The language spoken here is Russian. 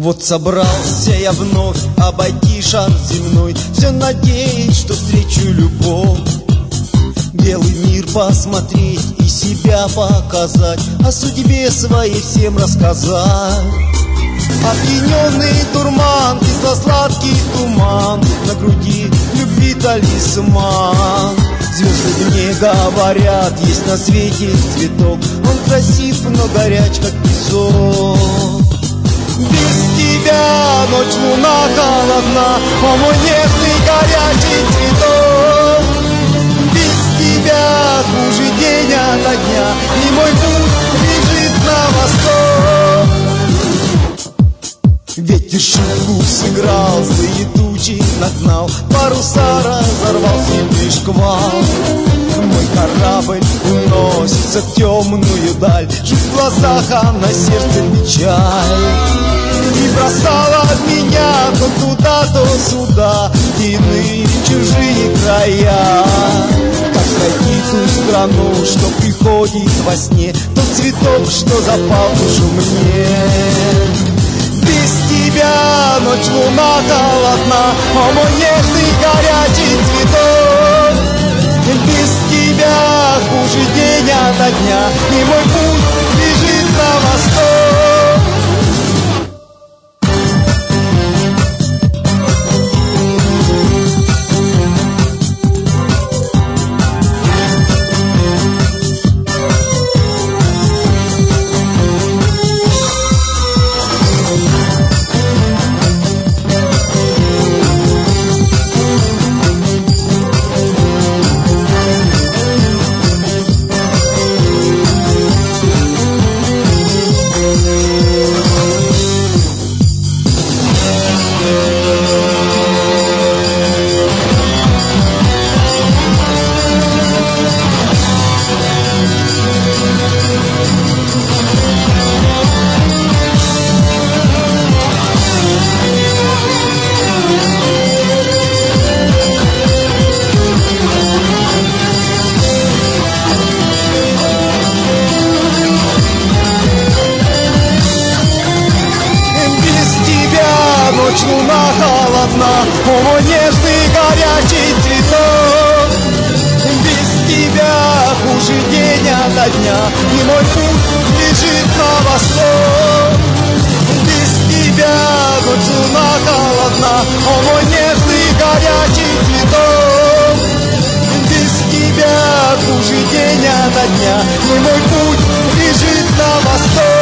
Вот собрался я вновь обойти шар земной, все надеюсь, что встречу любовь. Белый мир посмотреть и себя показать, о судьбе своей всем рассказать. Опьяненный дурман, кисло-сладкий туман, на груди любви талисман. Звезды мне говорят, есть на свете цветок, он красив, но горяч, как песок. Без тебя ночь, луна холодна, о мой нежный горячий цветок. Без тебя хуже день ото дня, и мой путь лежит на восток. Ветер шутку сыграл, злые тучи нагнал, паруса разорвал сильный шквал. Мой корабль уносится в темную даль, жуть в глазах, а на сердце печаль. И бросала меня то туда, то сюда, иные чужие края. Как пройти ту страну, что приходит во сне, тот цветок, что запал в душу мне. Без тебя ночь, луна холодна, о мой нежный горячий цветок. Без тебя хуже день ото дня, и мой путь лежит на восток. Ночь, луна холодна, о мой нежный горячий цветок. Без тебя хуже день ото дня, и мой путь лежит на восток. Без тебя ночь, луна холодна, о мой нежный горячий цветок. Без тебя хуже день ото дня, и мой путь лежит на восток.